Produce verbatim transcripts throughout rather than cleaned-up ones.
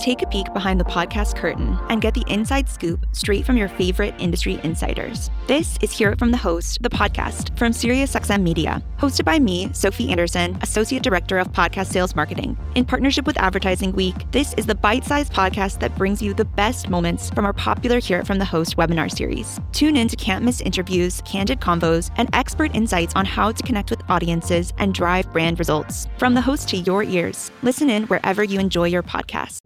Take a peek behind the podcast curtain and get the inside scoop straight from your favorite industry insiders. This is Hear It From the Host, the podcast from SiriusXM Media, hosted by me, Sophie Anderson, Associate Director of Podcast Sales Marketing. In partnership with Advertising Week, this is the bite-sized podcast that brings you the best moments from our popular Hear It From the Host webinar series. Tune in to can't miss interviews, candid convos, and expert insights on how to connect with audiences and drive brand results. From the host to your ears, listen in wherever you enjoy your podcast.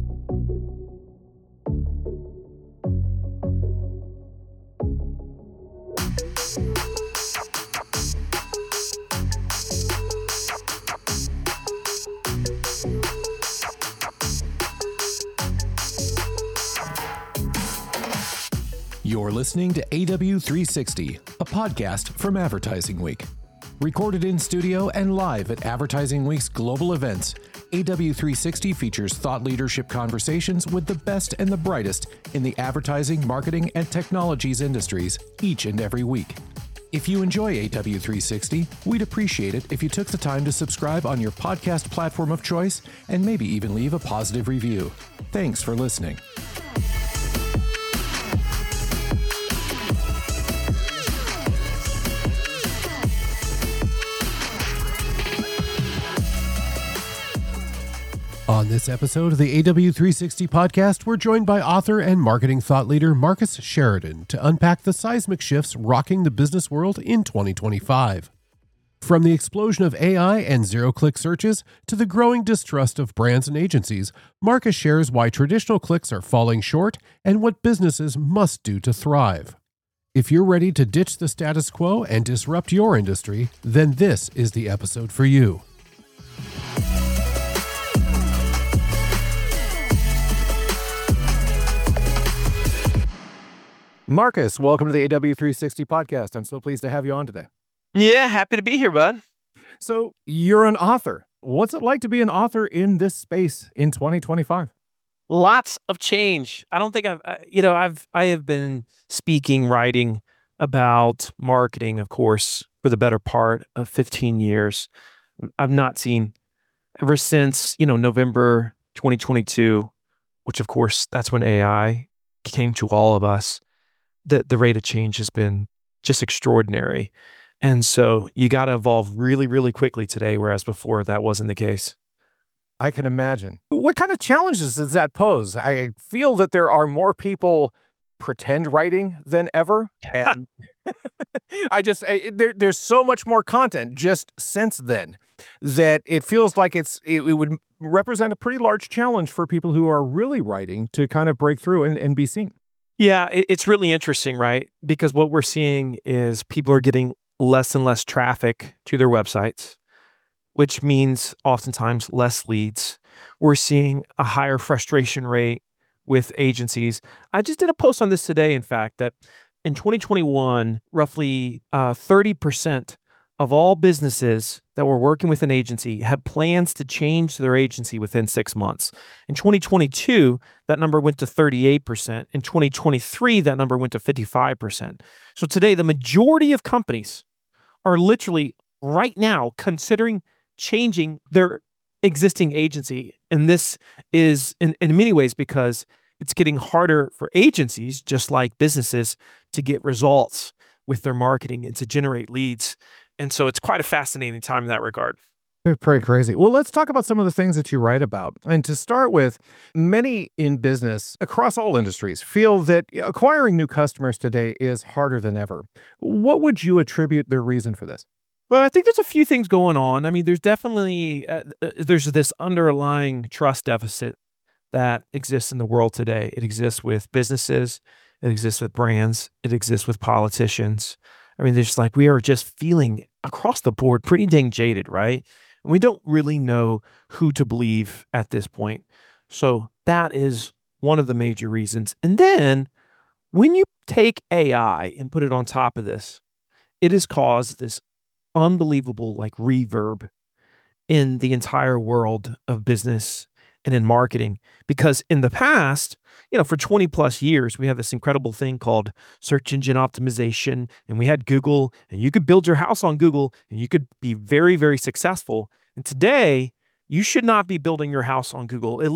You're listening to A W three sixty, a podcast from Advertising Week. Recorded in studio and live at Advertising Week's global events, A W three sixty features thought leadership conversations with the best and the brightest in the advertising, marketing, and technologies industries each and every week. If you enjoy A W three sixty, we'd appreciate it if you took the time to subscribe on your podcast platform of choice and maybe even leave a positive review. Thanks for listening. On this episode of the A W three sixty podcast, we're joined by author and marketing thought leader Marcus Sheridan to unpack the seismic shifts rocking the business world in twenty twenty-five. From the explosion of A I and zero-click searches to the growing distrust of brands and agencies, Marcus shares why traditional clicks are falling short and what businesses must do to thrive. If you're ready to ditch the status quo and disrupt your industry, then this is the episode for you. Marcus, welcome to the A W three sixty podcast. I'm so pleased to have you on today. Yeah, happy to be here, bud. So you're an author. What's it like to be an author in this space in twenty twenty-five? Lots of change. I don't think I've, uh, you know, I've, I have been speaking, writing about marketing, of course, for the better part of fifteen years. I've not seen ever since, you know, November twenty twenty-two, which of course, that's when A I came to all of us. The, the rate of change has been just extraordinary. And so you got to evolve really, really quickly today, whereas before that wasn't the case. I can imagine. What kind of challenges does that pose? I feel that there are more people pretend writing than ever. And I just, I, there, there's so much more content just since then that it feels like it's, it, it would represent a pretty large challenge for people who are really writing to kind of break through and, and be seen. Yeah, it, it's really interesting, right? Because what we're seeing is people are getting less and less traffic to their websites, which means oftentimes less leads. We're seeing a higher frustration rate with agencies. I just did a post on this today, in fact, that in twenty twenty-one, roughly uh, thirty percent of all businesses that were working with an agency had plans to change their agency within six months. In twenty twenty-two, that number went to thirty-eight percent. In twenty twenty-three, that number went to fifty-five percent. So today, the majority of companies are literally right now considering changing their existing agency. And this is in, in many ways because it's getting harder for agencies, just like businesses, to get results with their marketing and to generate leads. And so it's quite a fascinating time in that regard. They're pretty crazy. Well, let's talk about some of the things that you write about. And to start with, many in business across all industries feel that acquiring new customers today is harder than ever. What would you attribute the reason for this? Well, I think there's a few things going on. I mean, there's definitely, uh, there's this underlying trust deficit that exists in the world today. It exists with businesses, it exists with brands, it exists with politicians. I mean, there's like, we are just feeling across the board pretty dang jaded, right? And we don't really know who to believe at this point. So that is one of the major reasons. And then when you take A I and put it on top of this, it has caused this unbelievable like reverb in the entire world of business and in marketing. Because in the past, you know, for twenty plus years, we have this incredible thing called search engine optimization, and we had Google, and you could build your house on Google, and you could be very, very successful. And today, you should not be building your house on Google, at least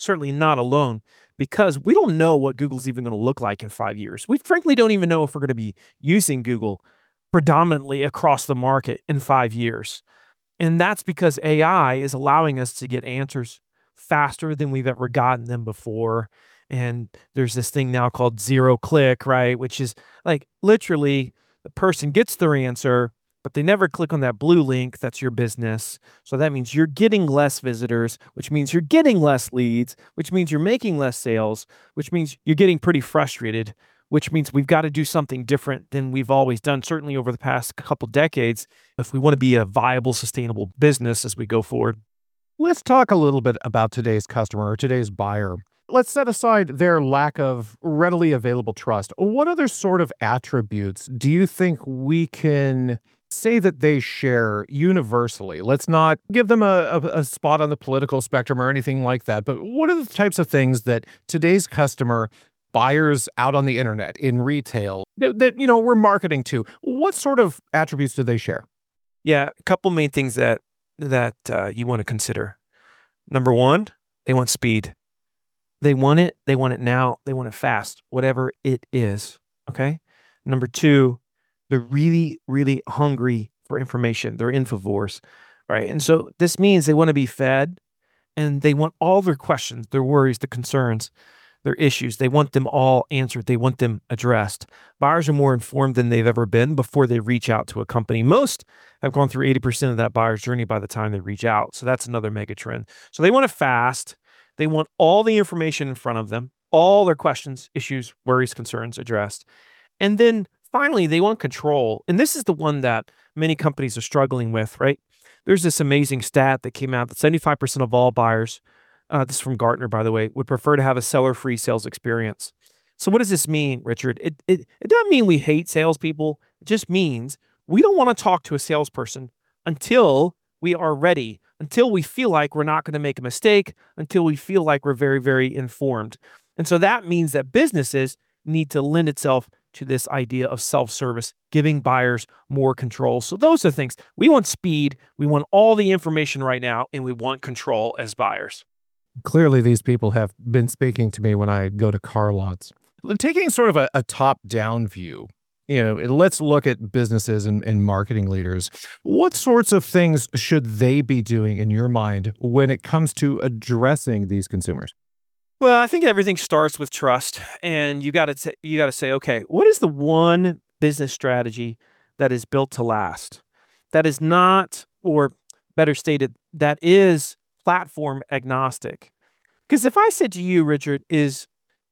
certainly not alone, because we don't know what Google's even going to look like in five years. We frankly don't even know if we're going to be using Google predominantly across the market in five years. And that's because A I is allowing us to get answers faster than we've ever gotten them before. And there's this thing now called zero click, right? Which is like literally the person gets their answer, but they never click on that blue link. That's your business. So that means you're getting less visitors, which means you're getting less leads, which means you're making less sales, which means you're getting pretty frustrated, which means we've got to do something different than we've always done, certainly over the past couple decades, if we want to be a viable, sustainable business as we go forward. Let's talk a little bit about today's customer or today's buyer. Let's set aside their lack of readily available trust. What other sort of attributes do you think we can say that they share universally? Let's not give them a, a, a spot on the political spectrum or anything like that, but what are the types of things that today's customer, buyers out on the internet, in retail, that, that you know, we're marketing to, what sort of attributes do they share? Yeah, a couple main things that that uh, you want to consider. Number one, they want speed. They want it. They want it now. They want it fast, whatever it is. Okay. Number two, they're really, really hungry for information. They're infovores, right? And so this means they want to be fed, and they want all their questions, their worries, the concerns, their issues. They want them all answered. They want them addressed. Buyers are more informed than they've ever been before they reach out to a company. Most have gone through eighty percent of that buyer's journey by the time they reach out. So that's another mega trend. So they want it fast. They want all the information in front of them, all their questions, issues, worries, concerns addressed. And then finally, they want control. And this is the one that many companies are struggling with, right? There's this amazing stat that came out that seventy-five percent of all buyers, uh, this is from Gartner, by the way, would prefer to have a seller-free sales experience. So what does this mean, Richard? It, it, it doesn't mean we hate salespeople. It just means we don't want to talk to a salesperson until we are ready, until we feel like we're not going to make a mistake, until we feel like we're very, very informed. And so that means that businesses need to lend itself to this idea of self-service, giving buyers more control. So those are things. We want speed, we want all the information right now, and we want control as buyers. Clearly, these people have been speaking to me when I go to car lots. Taking sort of a, a top-down view, you know, let's look at businesses and, and marketing leaders. What sorts of things should they be doing in your mind when it comes to addressing these consumers? Well, I think everything starts with trust, and you got to you got to say, okay, what is the one business strategy that is built to last? That is not, or better stated, that is platform agnostic. Because if I said to you, Richard, is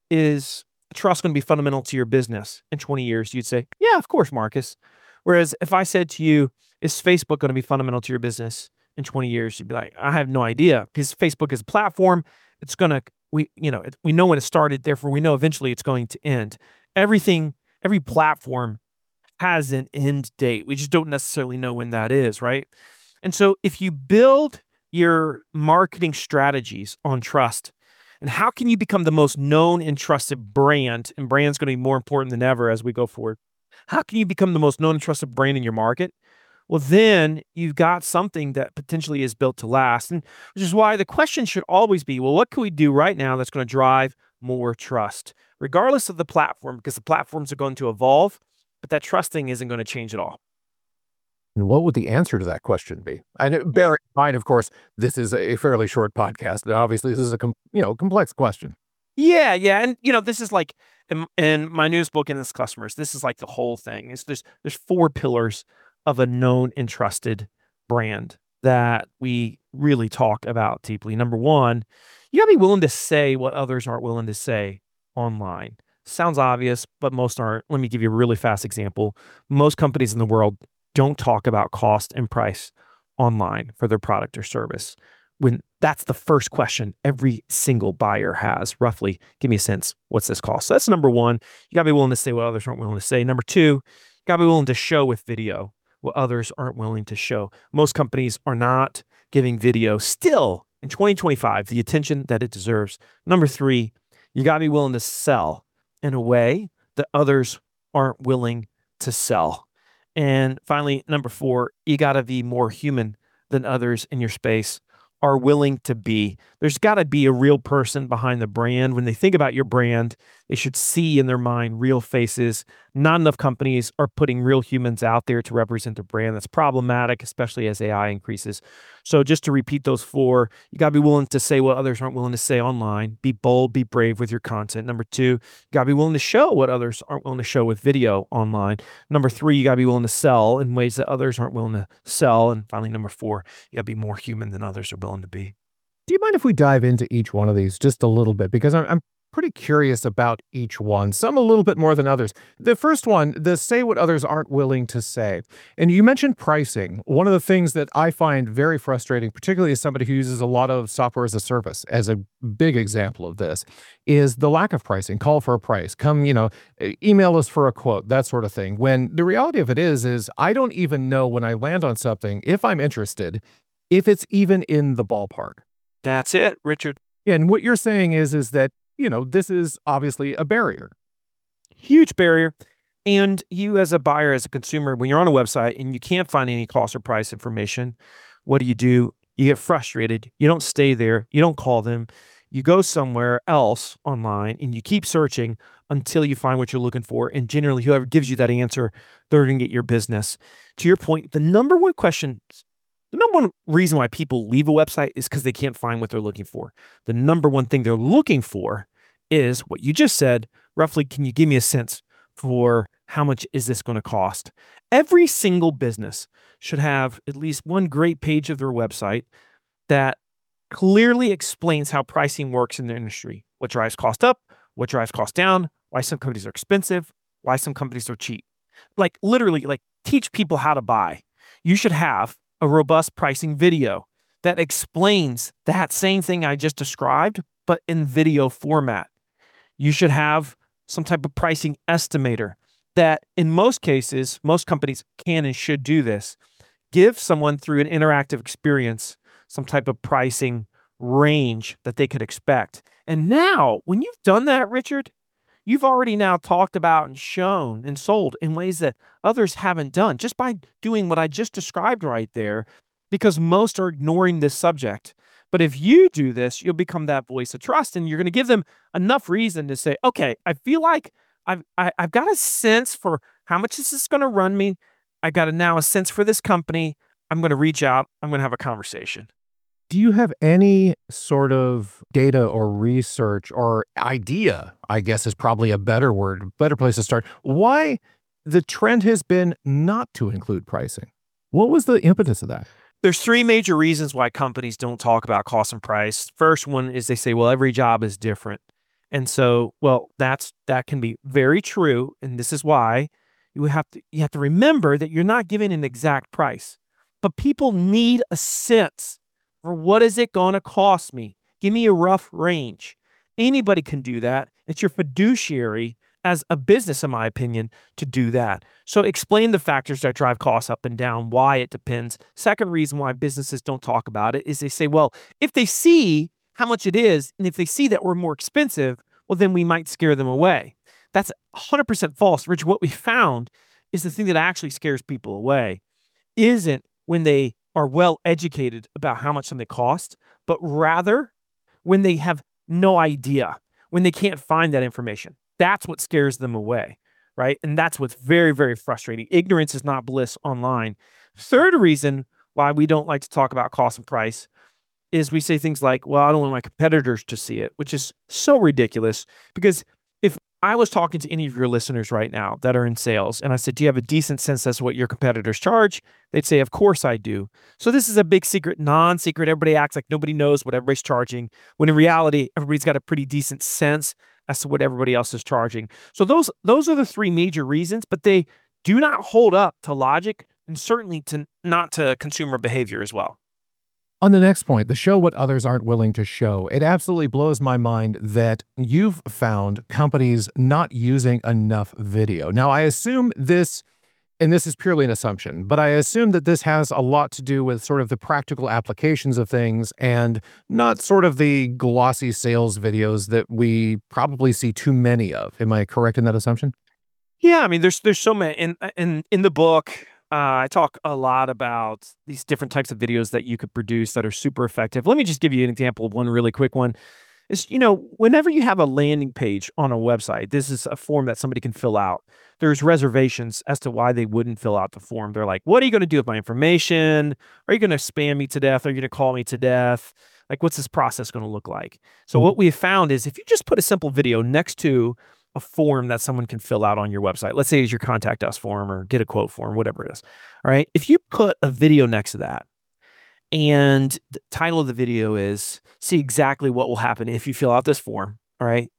is trust going to be fundamental to your business in twenty years? You'd say, yeah, of course, Marcus. Whereas if I said to you, is Facebook going to be fundamental to your business in twenty years? You'd be like, I have no idea, because Facebook is a platform. It's going to, we, you know, it, we know when it started, therefore we know eventually it's going to end. Everything, every platform has an end date. We just don't necessarily know when that is, right? And so if you build your marketing strategies on trust, and how can you become the most known and trusted brand, and brand's going to be more important than ever as we go forward. How can you become the most known and trusted brand in your market? Well, then you've got something that potentially is built to last. And which is why the question should always be, well, what can we do right now that's going to drive more trust, regardless of the platform, because the platforms are going to evolve, but that trust thing isn't going to change at all. And what would the answer to that question be? And bear in mind, of course, this is a fairly short podcast. And obviously, this is a com- you know complex question. Yeah, yeah, and you know, this is like in, in my news book and its customers. This is like the whole thing. It's there's there's four pillars of a known and trusted brand that we really talk about deeply. Number one, you gotta be willing to say what others aren't willing to say online. Sounds obvious, but most aren't. Let me give you a really fast example. Most companies in the world don't talk about cost and price online for their product or service, when that's the first question every single buyer has. Roughly, give me a sense, what's this cost? So that's number one. You gotta be willing to say what others aren't willing to say. Number two, you gotta be willing to show with video what others aren't willing to show. Most companies are not giving video still in twenty twenty-five the attention that it deserves. Number three, you gotta be willing to sell in a way that others aren't willing to sell. And finally, number four, you got to be more human than others in your space. are willing to be. There's got to be a real person behind the brand. When they think about your brand, they should see in their mind real faces. Not enough companies are putting real humans out there to represent their brand. That's problematic, especially as A I increases. So just to repeat those four, you got to be willing to say what others aren't willing to say online. Be bold, be brave with your content. Number two, you got to be willing to show what others aren't willing to show with video online. Number three, you got to be willing to sell in ways that others aren't willing to sell. And finally, number four, you got to be more human than others are willing to be. Do you mind if we dive into each one of these just a little bit? Because I'm, I'm pretty curious about each one, some a little bit more than others. The first one, the say what others aren't willing to say. And you mentioned pricing. One of the things that I find very frustrating, particularly as somebody who uses a lot of software as a service, as a big example of this, is the lack of pricing. Call for a price. Come, you know, email us for a quote, that sort of thing. When the reality of it is, is I don't even know when I land on something, if I'm interested, if it's even in the ballpark. That's it, Richard. And what you're saying is, is that, you know, this is obviously a barrier. Huge barrier. And you as a buyer, as a consumer, when you're on a website and you can't find any cost or price information, what do you do? You get frustrated. You don't stay there. You don't call them. You go somewhere else online and you keep searching until you find what you're looking for. And generally, whoever gives you that answer, they're going to get your business. To your point, the number one question The number one reason why people leave a website is because they can't find what they're looking for. The number one thing they're looking for is what you just said. Roughly, can you give me a sense for how much is this going to cost? Every single business should have at least one great page of their website that clearly explains how pricing works in their industry. What drives cost up, what drives cost down, why some companies are expensive, why some companies are cheap. Like literally, like teach people how to buy. You should have a robust pricing video that explains that same thing I just described, but in video format. You should have some type of pricing estimator that in most cases, most companies can and should do this. Give someone through an interactive experience some type of pricing range that they could expect. And now, when you've done that, Richard, you've already now talked about and shown and sold in ways that others haven't done just by doing what I just described right there, because most are ignoring this subject. But if you do this, you'll become that voice of trust and you're going to give them enough reason to say, okay, I feel like I've, I, I've got a sense for how much is this going to run me. I got a, now a sense for this company. I'm going to reach out. I'm going to have a conversation. Do you have any sort of data or research or idea, I guess is probably a better word, better place to start, why the trend has been not to include pricing? What was the impetus of that? There's three major reasons why companies don't talk about cost and price. First one is they say, well, every job is different. And so, well, that's that can be very true. And this is why you have to you have to remember that you're not giving an exact price. But people need a sense for what is it going to cost me? Give me a rough range. Anybody can do that. It's your fiduciary as a business, in my opinion, to do that. So explain the factors that drive costs up and down, why it depends. Second reason why businesses don't talk about it is they say, well, if they see how much it is, and if they see that we're more expensive, well, then we might scare them away. That's one hundred percent false. Rich, what we found is the thing that actually scares people away isn't when they are well educated about how much something costs, but rather when they have no idea, when they can't find that information. That's what scares them away, right? And that's what's very, very frustrating. Ignorance is not bliss online. Third reason why we don't like to talk about cost and price is we say things like, well, I don't want my competitors to see it, which is so ridiculous. Because if I was talking to any of your listeners right now that are in sales, and I said, do you have a decent sense as to what your competitors charge? They'd say, of course I do. So this is a big secret, non-secret. Everybody acts like nobody knows what everybody's charging, when in reality, everybody's got a pretty decent sense as to what everybody else is charging. So those those are the three major reasons, but they do not hold up to logic and certainly to not to consumer behavior as well. On the next point, the show what others aren't willing to show, it absolutely blows my mind that you've found companies not using enough video. Now, I assume this, and this is purely an assumption, but I assume that this has a lot to do with sort of the practical applications of things and not sort of the glossy sales videos that we probably see too many of. Am I correct in that assumption? Yeah, I mean, there's there's so many in in in the book. Uh, I talk a lot about these different types of videos that you could produce that are super effective. Let me just give you an example of one really quick one. Is, you know, whenever you have a landing page on a website, this is a form that somebody can fill out. There's reservations as to why they wouldn't fill out the form. They're like, what are you going to do with my information? Are you going to spam me to death? Are you going to call me to death? Like, what's this process going to look like? So what we have found is if you just put a simple video next to a form that someone can fill out on your website, let's say it's your contact us form or get a quote form, whatever it is. All right. If you put a video next to that, and the title of the video is see exactly what will happen if you fill out this form. All right.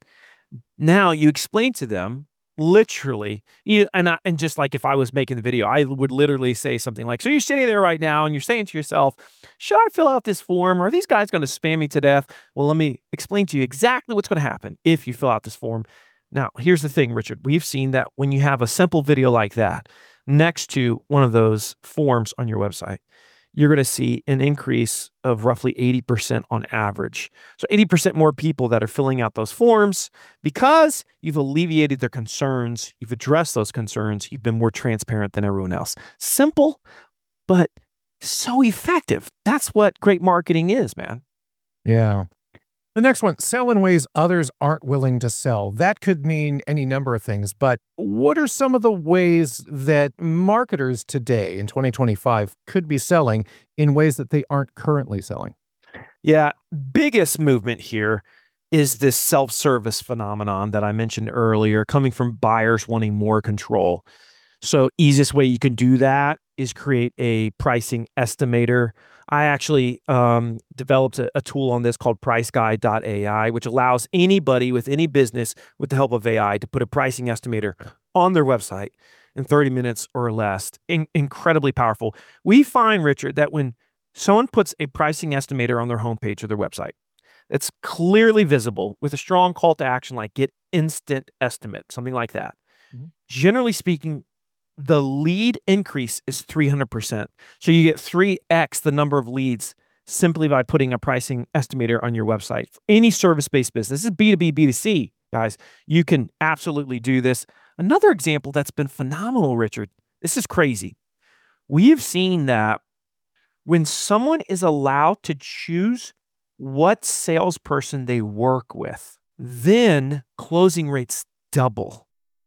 Now you explain to them literally, you, and, I, and just like if I was making the video, I would literally say something like, so you're sitting there right now and you're saying to yourself, should I fill out this form? Or are these guys going to spam me to death? Well, let me explain to you exactly what's going to happen if you fill out this form. Now, here's the thing, Richard. We've seen that when you have a simple video like that next to one of those forms on your website, you're going to see an increase of roughly eighty percent on average. So eighty percent more people that are filling out those forms because you've alleviated their concerns, you've addressed those concerns, you've been more transparent than everyone else. Simple, but so effective. That's what great marketing is, man. Yeah. The next one, sell in ways others aren't willing to sell. That could mean any number of things, but what are some of the ways that marketers today in twenty twenty-five could be selling in ways that they aren't currently selling? Yeah, biggest movement here is this self-service phenomenon that I mentioned earlier, coming from buyers wanting more control. So easiest way you can do that is create a pricing estimator. I actually um, developed a, a tool on this called price guide dot A I, which allows anybody with any business with the help of A I to put a pricing estimator on their website in thirty minutes or less. In- incredibly powerful. We find, Richard, that when someone puts a pricing estimator on their homepage or their website, it's clearly visible with a strong call to action like get instant estimate, something like that. Mm-hmm. Generally speaking, the lead increase is three hundred percent. So you get three X the number of leads simply by putting a pricing estimator on your website. For any service-based business, this is B two B, B two C, guys. You can absolutely do this. Another example that's been phenomenal, Richard, this is crazy. We have seen that when someone is allowed to choose what salesperson they work with, then closing rates double.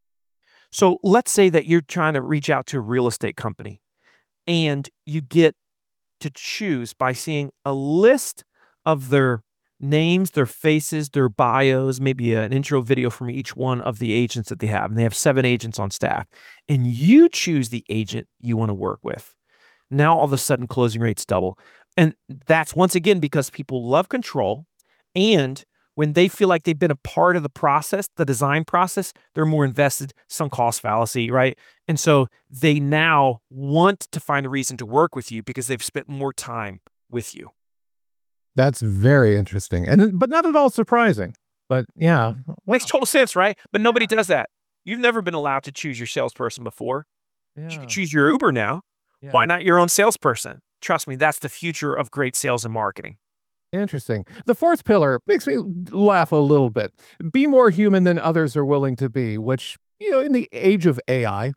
So let's say that you're trying to reach out to a real estate company and you get to choose by seeing a list of their names, their faces, their bios, maybe an intro video from each one of the agents that they have. And they have seven agents on staff. And you choose the agent you want to work with. Now, all of a sudden, closing rates double. And that's once again because people love control, and when they feel like they've been a part of the process, the design process, they're more invested, sunk cost fallacy, right? And so they now want to find a reason to work with you because they've spent more time with you. That's very interesting, and but not at all surprising. But yeah. Makes total sense, right? But nobody does that. You've never been allowed to choose your salesperson before. Yeah. You can choose your Uber now. Yeah. Why not your own salesperson? Trust me, that's the future of great sales and marketing. Interesting. The fourth pillar makes me laugh a little bit. Be more human than others are willing to be, which, you know, in the age of A I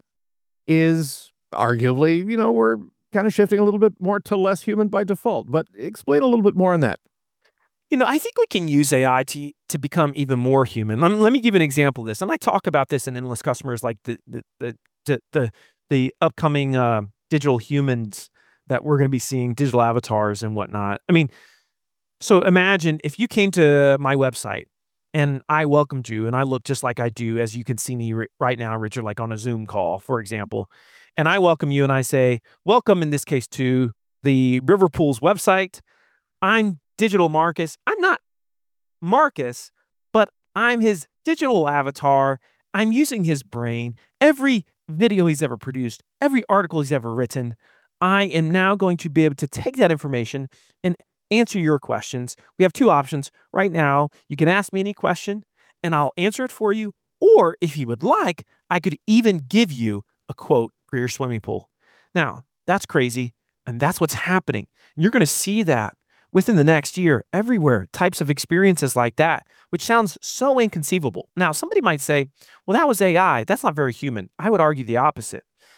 is arguably, you know, we're kind of shifting a little bit more to less human by default. But explain a little bit more on that. You know, I think we can use A I to to become even more human. Let me, let me give you an example of this. And I talk about this in Endless Customers, like the the the the the, the upcoming uh, digital humans that we're going to be seeing, digital avatars and whatnot. I mean, so imagine if you came to my website and I welcomed you and I look just like I do, as you can see me r- right now, Richard, like on a Zoom call, for example. And I welcome you and I say, welcome in this case to the Riverpools website. I'm Digital Marcus. I'm not Marcus, but I'm his digital avatar. I'm using his brain. Every video he's ever produced, every article he's ever written, I am now going to be able to take that information and answer your questions. We have two options. Right now, you can ask me any question and I'll answer it for you. Or if you would like, I could even give you a quote for your swimming pool. Now, that's crazy. And that's what's happening. You're going to see that within the next year everywhere, types of experiences like that, which sounds so inconceivable. Now, somebody might say, well, that was A I. That's not very human. I would argue the opposite.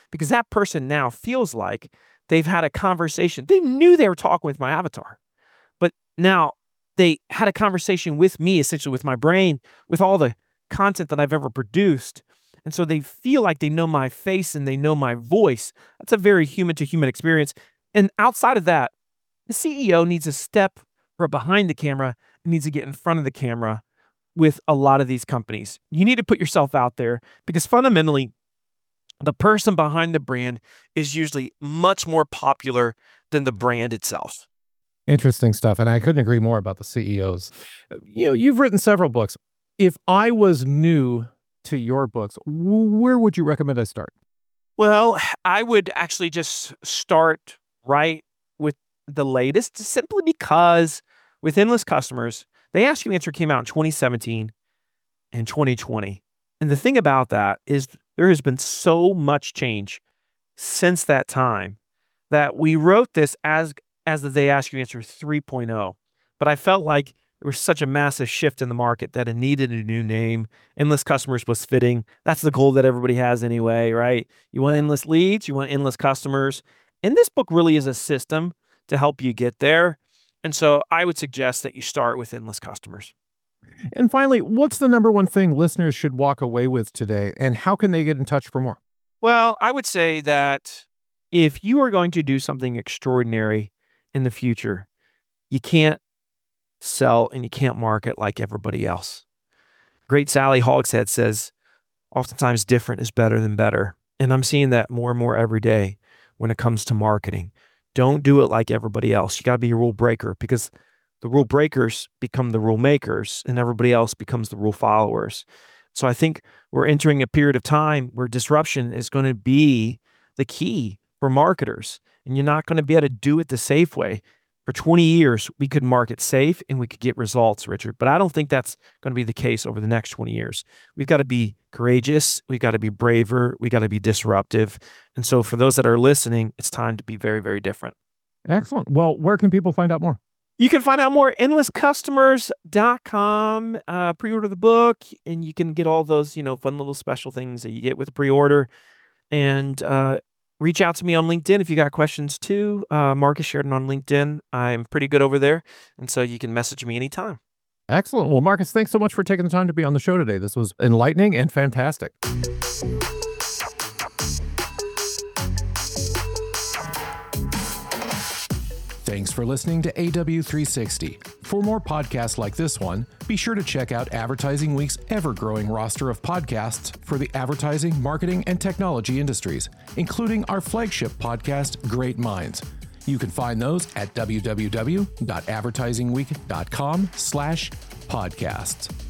because that person now feels like they've had a conversation. They knew they were talking with my avatar, but now they had a conversation with me, essentially with my brain, with all the content that I've ever produced. And so they feel like they know my face and they know my voice. That's a very human to human experience. And outside of that, the C E O needs to step from behind the camera and needs to get in front of the camera with a lot of these companies. You need to put yourself out there because fundamentally, the person behind the brand is usually much more popular than the brand itself. Interesting stuff. And I couldn't agree more about the C E Os. You know, you've written several books. If I was new to your books, where would you recommend I start? Well, I would actually just start right with the latest, simply because with Endless Customers, the Ask You Answer came out in twenty seventeen and twenty twenty. And the thing about that is there has been so much change since that time that we wrote this as as the They Ask You Answer three point oh. But I felt like there was such a massive shift in the market that it needed a new name. Endless Customers was fitting. That's the goal that everybody has anyway, right? You want endless leads, you want endless customers. And this book really is a system to help you get there. And so I would suggest that you start with Endless Customers. And finally, what's the number one thing listeners should walk away with today, and how can they get in touch for more? Well, I would say that if you are going to do something extraordinary in the future, you can't sell and you can't market like everybody else. Great Sally Hogshead says, oftentimes different is better than better. And I'm seeing that more and more every day when it comes to marketing. Don't do it like everybody else. You got to be a rule breaker, because the rule breakers become the rule makers and everybody else becomes the rule followers. So I think we're entering a period of time where disruption is going to be the key for marketers, and you're not going to be able to do it the safe way. For twenty years, we could market safe and we could get results, Richard, but I don't think that's going to be the case over the next twenty years. We've got to be courageous. We've got to be braver. We got to be disruptive. And so for those that are listening, it's time to be very, very different. Excellent. Well, where can people find out more? You can find out more at endless customers dot com. Uh, pre-order the book, and you can get all those, you know, fun little special things that you get with the pre-order. And uh, reach out to me on LinkedIn if you got questions too. Uh, Marcus Sheridan on LinkedIn. I'm pretty good over there, and so you can message me anytime. Excellent. Well, Marcus, thanks so much for taking the time to be on the show today. This was enlightening and fantastic. Thanks for listening to A W three sixty. For more podcasts like this one, be sure to check out Advertising Week's ever-growing roster of podcasts for the advertising, marketing, and technology industries, including our flagship podcast, Great Minds. You can find those at w w w dot advertising week dot com slash podcasts.